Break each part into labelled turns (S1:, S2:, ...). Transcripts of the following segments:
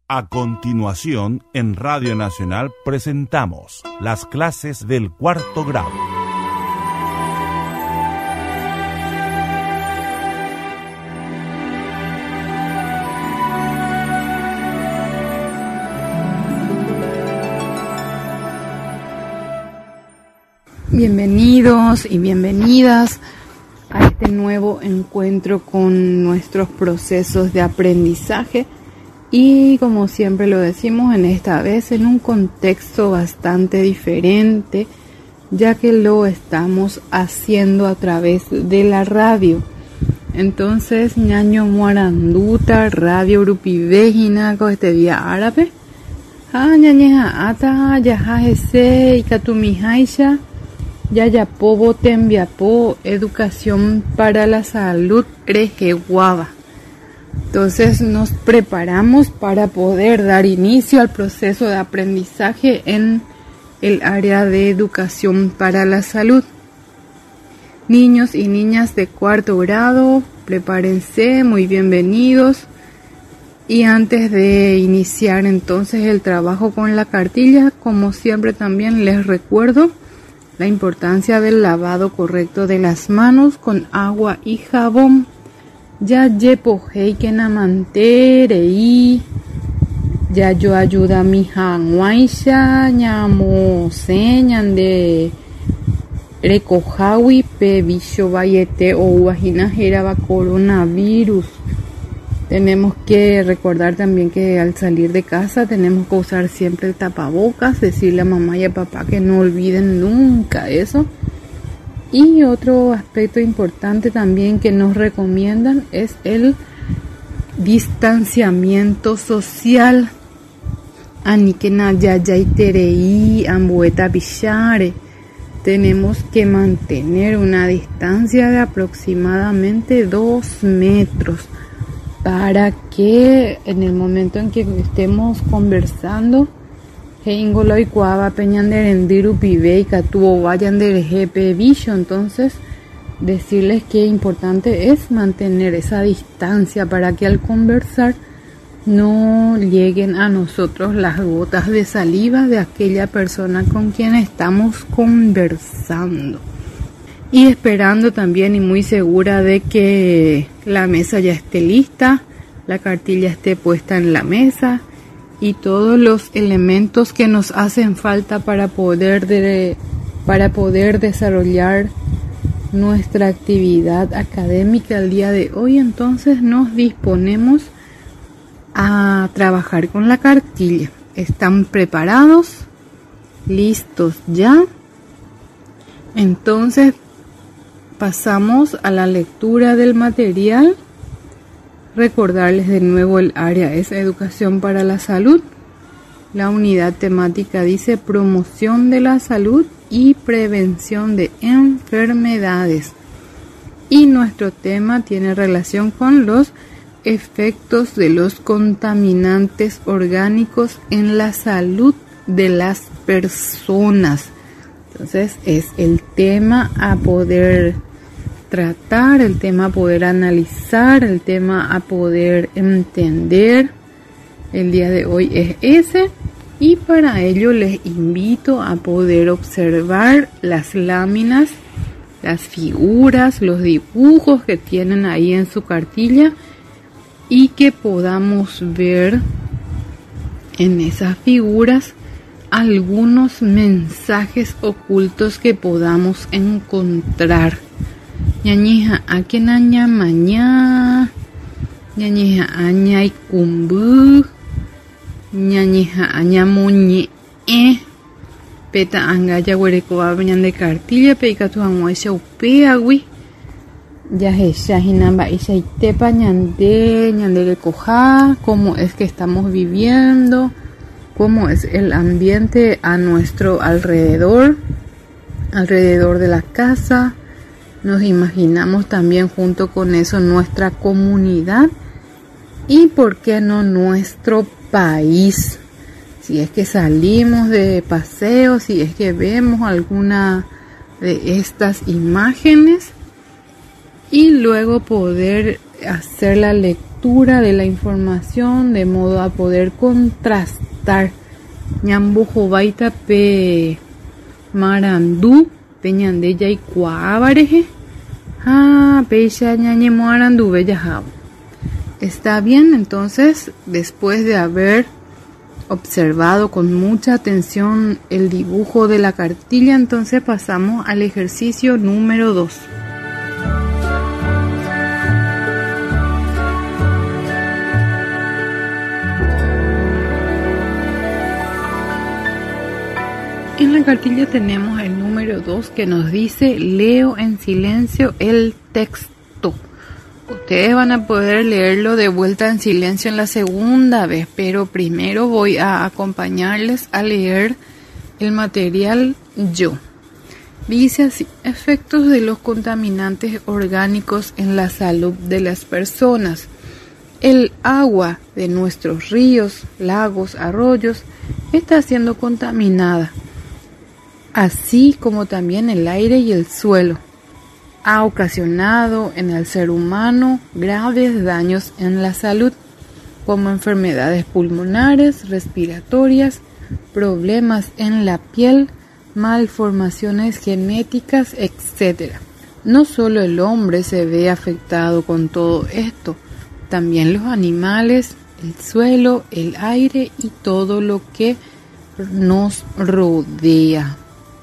S1: A continuación, en Radio Nacional presentamos las clases del cuarto grado.
S2: Bienvenidos y bienvenidas a este nuevo encuentro con nuestros procesos de aprendizaje. Y como siempre lo decimos, en esta vez en un contexto bastante diferente, ya que lo estamos haciendo a través de la radio. Entonces, ñaño muaranduta, radio grupivejina con este día árabe. Ñañeja ata, yaja ese, ikatumijaisha, yayapobo tembiapo, educación para la salud, rejeguaba. Entonces nos preparamos para poder dar inicio al proceso de aprendizaje en el área de educación para la salud. Niños y niñas de cuarto grado, prepárense, muy bienvenidos. Y antes de iniciar entonces el trabajo con la cartilla, como siempre también les recuerdo la importancia del lavado correcto de las manos con agua y jabón. Ya yepo heikena manterei, ya yo ayuda a mi hanwaisha, ñamo señan de recojawi pe bicho bayete o vagina geraba coronavirus. Tenemos que recordar también que al salir de casa tenemos que usar siempre el tapabocas, decirle a mamá y a papá que no olviden nunca eso. Y otro aspecto importante también que nos recomiendan es el distanciamiento social. Tenemos que mantener una distancia de aproximadamente 2 metros para que en el momento en que estemos conversando, entonces decirles que importante es mantener esa distancia para que al conversar no lleguen a nosotros las gotas de saliva de aquella persona con quien estamos conversando. Y esperando también y muy segura de que la mesa ya esté lista, la cartilla esté puesta en la mesa y todos los elementos que nos hacen falta para poder desarrollar nuestra actividad académica el día de hoy. Entonces nos disponemos a trabajar con la cartilla. ¿Están preparados? ¿Listos ya? Entonces pasamos a la lectura del material. Recordarles de nuevo el área es educación para la salud. La unidad temática dice promoción de la salud y prevención de enfermedades. Y nuestro tema tiene relación con los efectos de los contaminantes orgánicos en la salud de las personas. Entonces es el tema a poder tratar, el tema a poder analizar, el tema a poder entender. El día de hoy es ese, y para ello les invito a poder observar las láminas, las figuras, los dibujos que tienen ahí en su cartilla y que podamos ver en esas figuras algunos mensajes ocultos que podamos encontrar. Ñañeja akenaña mañá, ñañeja aña ikumbu, ñañeja aña moñe, peta angaya huerecoba bañan de cartilla, peicatu anguaisha upeagui, yajesha hinamba isha itepa ñande recoja, cómo es que estamos viviendo, cómo es el ambiente a nuestro alrededor de la casa. Nos imaginamos también junto con eso nuestra comunidad y por qué no nuestro país. Si es que salimos de paseo, si es que vemos alguna de estas imágenes y luego poder hacer la lectura lectura de la información de modo a poder contrastar ñambujo baita pe marandú pe ñandeya y cuávareje pe ya ñañemo arandú bella jabo. Está bien, entonces, después de haber observado con mucha atención el dibujo de la cartilla, entonces pasamos al ejercicio número 2. En la cartilla tenemos el número 2 que nos dice: leo en silencio el texto. Ustedes van a poder leerlo de vuelta en silencio en la segunda vez, pero primero voy a acompañarles a leer el material yo. Dice así: efectos de los contaminantes orgánicos en la salud de las personas. El agua de nuestros ríos, lagos, arroyos está siendo contaminada, así como también el aire y el suelo. Ha ocasionado en el ser humano graves daños en la salud, como enfermedades pulmonares, respiratorias, problemas en la piel, malformaciones genéticas, etc. No solo el hombre se ve afectado con todo esto, también los animales, el suelo, el aire y todo lo que nos rodea.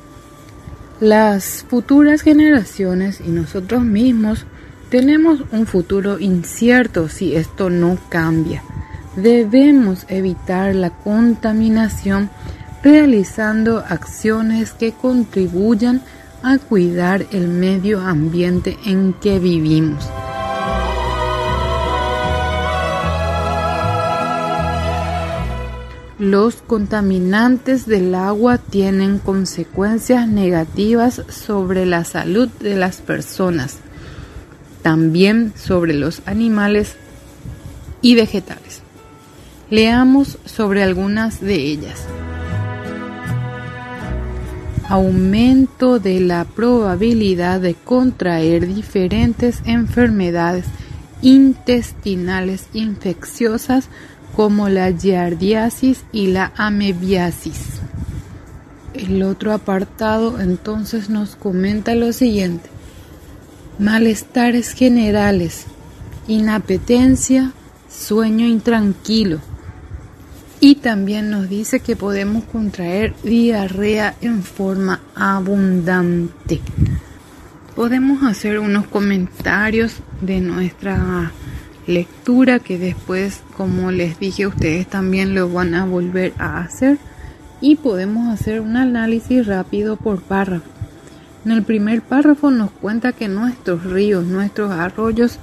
S2: Las futuras generaciones y nosotros mismos tenemos un futuro incierto si esto no cambia. Debemos evitar la contaminación realizando acciones que contribuyan a cuidar el medio ambiente en que vivimos. Los contaminantes del agua tienen consecuencias negativas sobre la salud de las personas, también sobre los animales y vegetales. Leamos sobre algunas de ellas. Aumento de la probabilidad de contraer diferentes enfermedades intestinales infecciosas como la giardiasis y la amebiasis. El otro apartado entonces nos comenta lo siguiente: malestares generales, inapetencia, sueño intranquilo. Y también nos dice que podemos contraer diarrea en forma abundante. Podemos hacer unos comentarios de nuestra lectura que después, como les dije, ustedes también lo van a volver a hacer, y podemos hacer un análisis rápido por párrafo. En el primer párrafo nos cuenta que nuestros ríos, nuestros arroyos,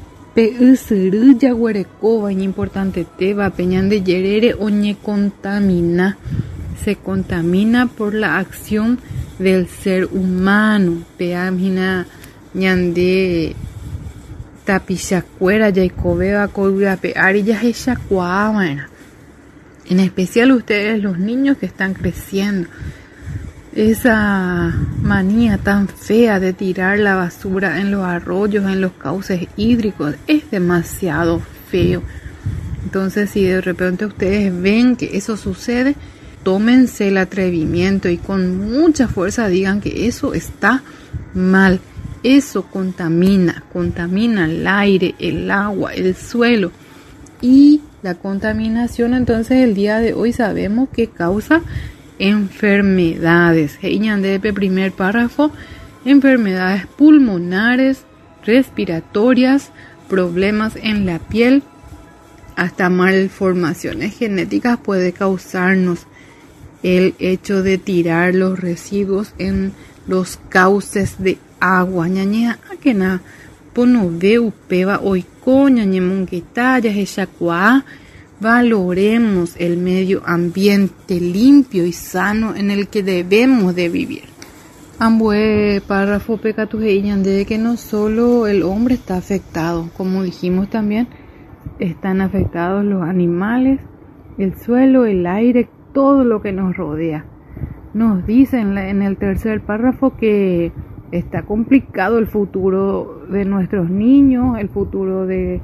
S2: importante teba, peñán de yerere, oñe contamina, se contamina por la acción del ser humano. Peamina ñande tapichacuera yaicobeba colgape arilla hechacuamana. En especial ustedes, los niños que están creciendo, esa manía tan fea de tirar la basura en los arroyos, en los cauces hídricos, es demasiado feo. Entonces, si de repente ustedes ven que eso sucede, tómense el atrevimiento y con mucha fuerza digan que eso está mal. Eso contamina el aire, el agua, el suelo. Y la contaminación, entonces, el día de hoy sabemos que causa enfermedades. Primer párrafo: enfermedades pulmonares, respiratorias, problemas en la piel, hasta malformaciones genéticas puede causarnos el hecho de tirar los residuos en los cauces de agua. Ñañea akena pono veu peba oiko ñañemonguetaya hechacua. Valoremos el medio ambiente limpio y sano en el que debemos de vivir. Ambue párrafo pecatujeñan de que no solo el hombre está afectado, como dijimos también, están afectados los animales, el suelo, el aire, todo lo que nos rodea. Nos dicen en el tercer párrafo que está complicado el futuro de nuestros niños, el futuro de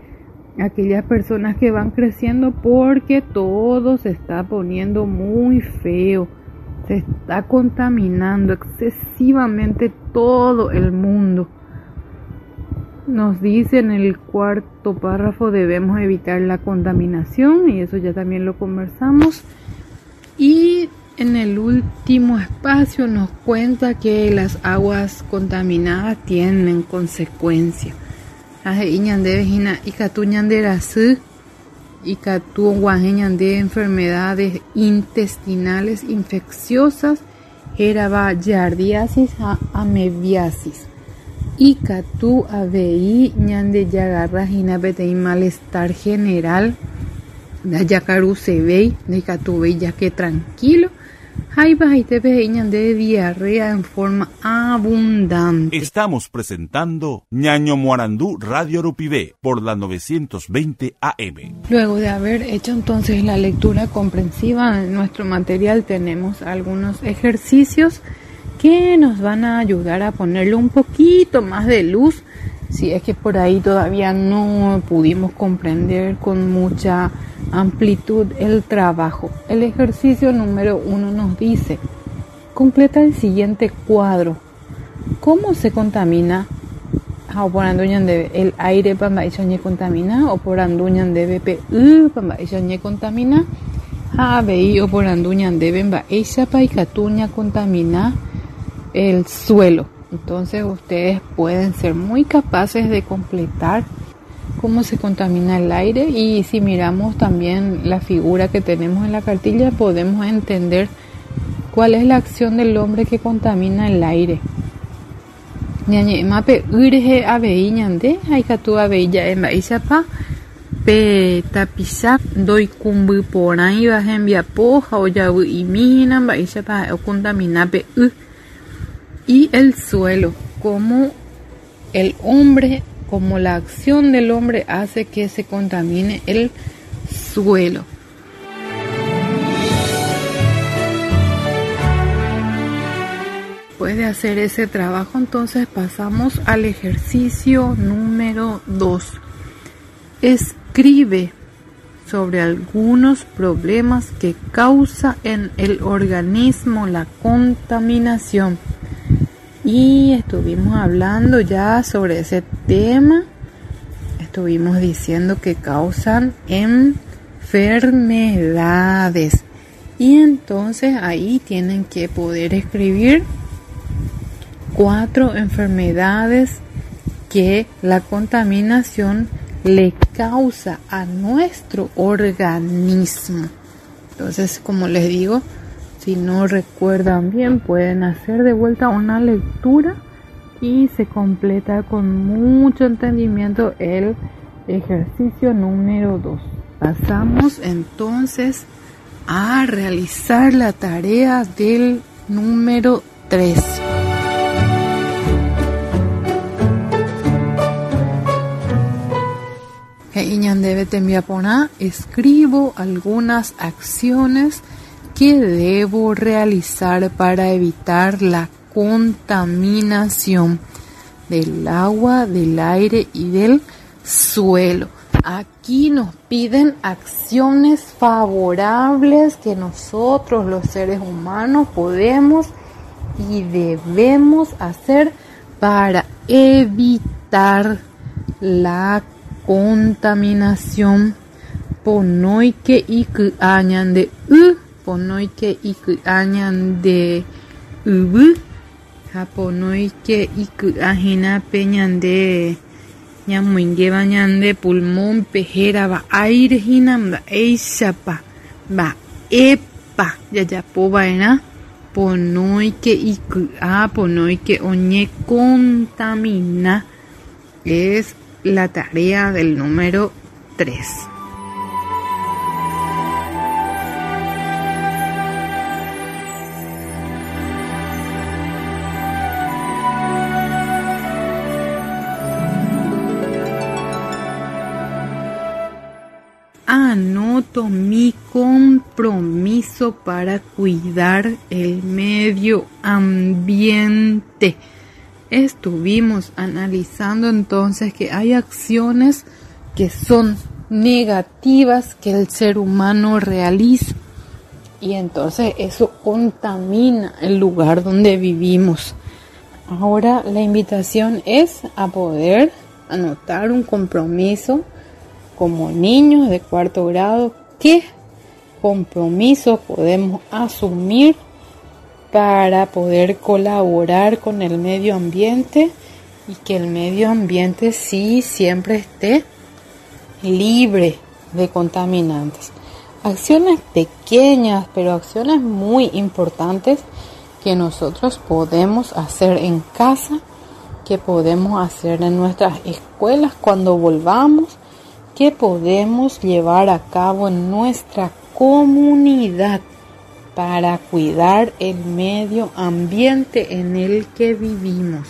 S2: aquellas personas que van creciendo, porque todo se está poniendo muy feo, se está contaminando excesivamente todo el mundo. Nos dice en el cuarto párrafo, debemos evitar la contaminación, y eso ya también lo conversamos. Y en el último espacio nos cuenta que las aguas contaminadas tienen consecuencias. De enfermedades intestinales infecciosas, yardiasis amebiasis. Ikatu avei ñande yagarrajina petei malestar general, dayakaru sevei, dekatu vei ya que tranquilo. De diarrea en forma abundante.
S1: Estamos presentando Ñaño Morandú Radio Arupibé por la 920 AM.
S2: Luego de haber hecho entonces la lectura comprensiva en nuestro material, tenemos algunos ejercicios que nos van a ayudar a ponerle un poquito más de luz, si es que por ahí todavía no pudimos comprender con mucha amplitud el trabajo. El ejercicio número 1 nos dice: completa el siguiente cuadro. ¿Cómo se contamina? El aire pambaixoñe contamina, o por anduñan debe pambaixoñe contamina. O por anduñan deben baixapa y catuña contamina el suelo. Entonces ustedes pueden ser muy capaces de completar cómo se contamina el aire, y si miramos también la figura que tenemos en la cartilla, podemos entender cuál es la acción del hombre que contamina el aire. Ñañemape urge avei ñande haikatu avei ja'emba'ichapa pe tapicha ndoikũmby porãiva hembiapo ha ojavýimíhina mba'éichapa okontaminape y el suelo, como el hombre, como la acción del hombre hace que se contamine el suelo. Después de hacer ese trabajo, entonces pasamos al ejercicio número 2. Escribe sobre algunos problemas que causa en el organismo la contaminación. Y estuvimos hablando ya sobre ese tema. Estuvimos diciendo que causan enfermedades. Y entonces ahí tienen que poder escribir 4 enfermedades que la contaminación le causa a nuestro organismo. Entonces, como les digo, si no recuerdan bien, pueden hacer de vuelta una lectura y se completa con mucho entendimiento el ejercicio número 2. Pasamos entonces a realizar la tarea del número 3. Escribo algunas acciones que debo realizar para evitar la contaminación del agua, del aire y del suelo. Aquí nos piden acciones favorables que nosotros, los seres humanos, podemos y debemos hacer para evitar la contaminación. Ponoike iku añan de ponoike iku añan de japonoike iku ajina peñan de ñamuingeba ñande pulmón pejera va aire hinam va eishapa va epa yayapo vaina ponoike iku ponoike oñe contamina. Es la tarea del número 3. Anoto mi compromiso para cuidar el medio ambiente. Estuvimos analizando entonces que hay acciones que son negativas que el ser humano realiza. Y entonces eso contamina el lugar donde vivimos. Ahora la invitación es a poder anotar un compromiso como niños de 4º grado. ¿Qué compromiso podemos asumir para poder colaborar con el medio ambiente y que el medio ambiente sí siempre esté libre de contaminantes? Acciones pequeñas, pero acciones muy importantes que nosotros podemos hacer en casa, que podemos hacer en nuestras escuelas cuando volvamos, que podemos llevar a cabo en nuestra comunidad para cuidar el medio ambiente en el que vivimos.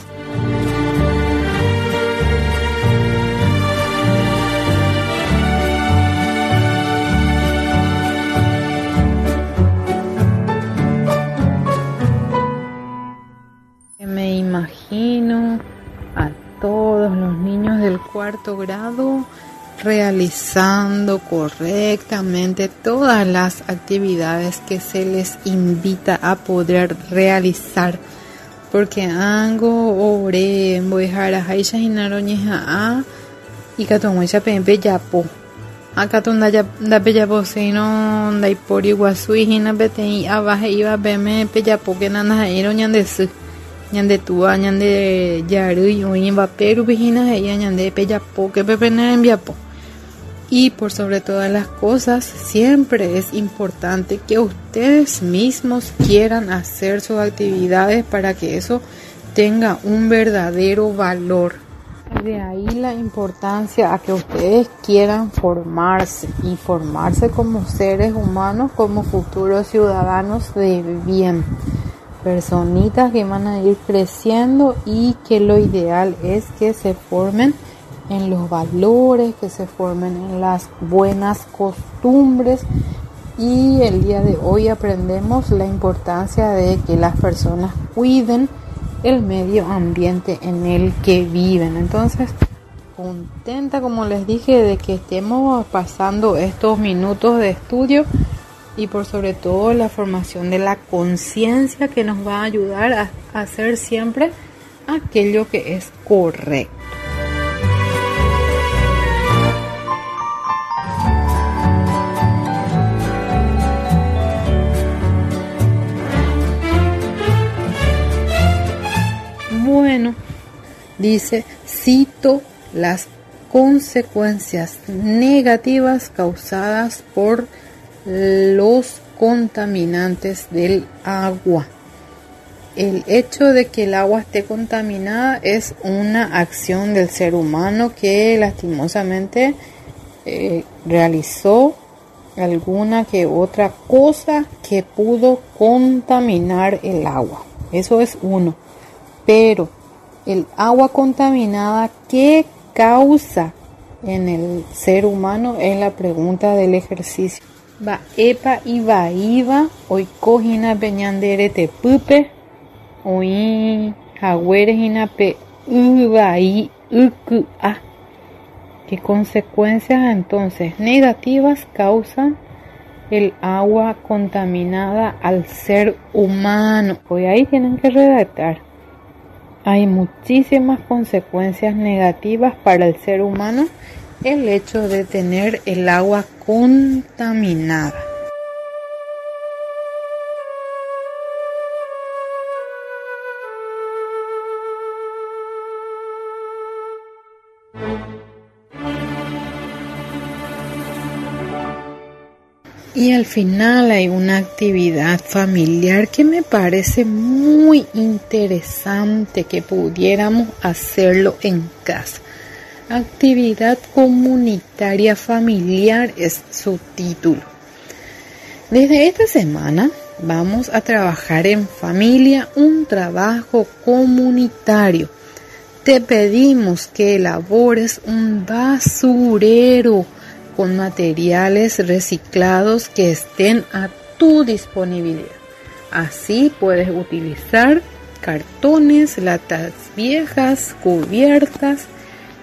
S2: Me imagino a todos los niños del 4º grado realizando correctamente todas las actividades que se les invita a poder realizar, porque ango ore voy a haisha hinaroñeja a y catomuecha pempe yapo acá tonda da peyapo sino da ipori guasui hina betei abaje iba beme peyapo que nana ero ñandesu ñande tua ñande yarui oimba peru vigina ella ñande peyapo que pepene enviapo. Y por sobre todas las cosas, siempre es importante que ustedes mismos quieran hacer sus actividades para que eso tenga un verdadero valor. De ahí la importancia a que ustedes quieran formarse y formarse como seres humanos, como futuros ciudadanos de bien. Personitas que van a ir creciendo y que lo ideal es que se formen en los valores, que se formen en las buenas costumbres. Y el día de hoy aprendemos la importancia de que las personas cuiden el medio ambiente en el que viven. Entonces, contenta, como les dije, de que estemos pasando estos minutos de estudio y por sobre todo la formación de la conciencia que nos va a ayudar a hacer siempre aquello que es correcto. Bueno, dice, cito las consecuencias negativas causadas por los contaminantes del agua. El hecho de que el agua esté contaminada es una acción del ser humano que lastimosamente realizó alguna que otra cosa que pudo contaminar el agua. Eso es uno. Pero el agua contaminada, ¿qué causa en el ser humano? Es la pregunta del ejercicio. Va epa y va iba, hoy cojina peñandere te pupe, hoy jaguere jina pe uva y a. ¿Qué consecuencias entonces negativas causan el agua contaminada al ser humano? Hoy ahí tienen que redactar. Hay muchísimas consecuencias negativas para el ser humano el hecho de tener el agua contaminada. Y al final hay una actividad familiar que me parece muy interesante que pudiéramos hacerlo en casa. Actividad comunitaria familiar es su título. Desde esta semana vamos a trabajar en familia un trabajo comunitario. Te pedimos que elabores un basurero con materiales reciclados que estén a tu disponibilidad. Así puedes utilizar cartones, latas viejas, cubiertas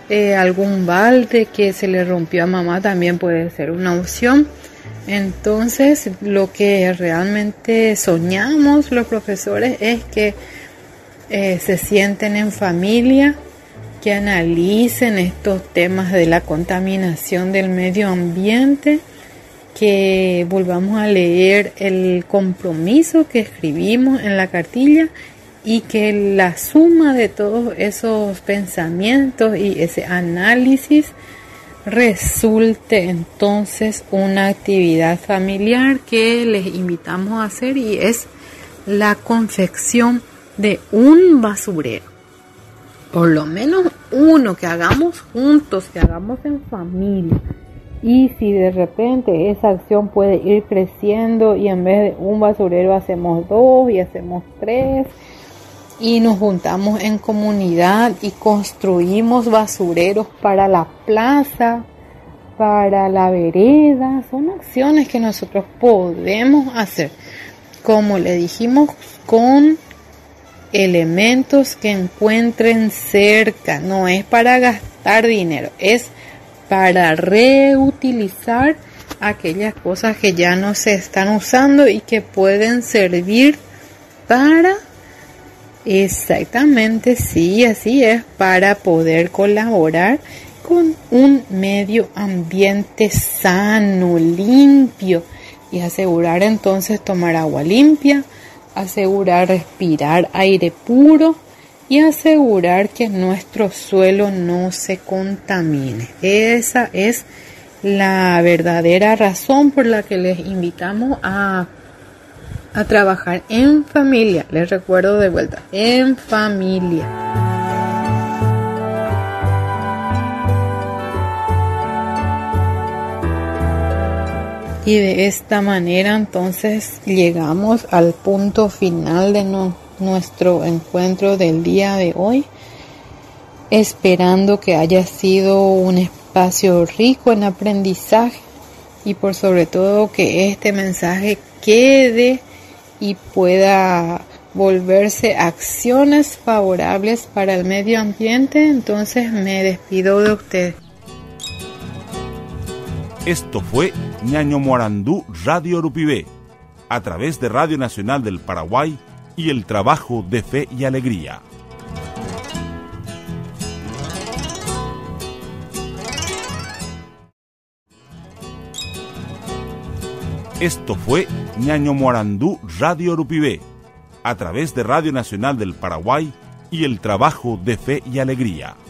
S2: algún balde que se le rompió a mamá también puede ser una opción. Entonces, lo que realmente soñamos los profesores es que se sienten en familia, que analicen estos temas de la contaminación del medio ambiente, que volvamos a leer el compromiso que escribimos en la cartilla y que la suma de todos esos pensamientos y ese análisis resulte entonces una actividad familiar que les invitamos a hacer, y es la confección de un basurero. Por lo menos uno que hagamos juntos, que hagamos en familia. Y si de repente esa acción puede ir creciendo y en vez de un basurero hacemos 2 y hacemos 3 y nos juntamos en comunidad y construimos basureros para la plaza, para la vereda, son acciones que nosotros podemos hacer, como le dijimos, con elementos que encuentren cerca. No es para gastar dinero, es para reutilizar aquellas cosas que ya no se están usando y que pueden servir para, exactamente, sí, así es, para poder colaborar con un medio ambiente sano, limpio, y asegurar entonces tomar agua limpia, asegurar respirar aire puro y asegurar que nuestro suelo no se contamine. Esa es la verdadera razón por la que les invitamos a trabajar en familia. Les recuerdo de vuelta, en familia. Y de esta manera entonces llegamos al punto final de nuestro encuentro del día de hoy, esperando que haya sido un espacio rico en aprendizaje y por sobre todo que este mensaje quede y pueda volverse acciones favorables para el medio ambiente. Entonces me despido de ustedes.
S1: Esto fue Ñaño-Moarandú Radio Urupibé, a través de Radio Nacional del Paraguay y el trabajo de fe y alegría. Esto fue Ñaño-Moarandú Radio Urupibé, a través de Radio Nacional del Paraguay y el trabajo de fe y alegría.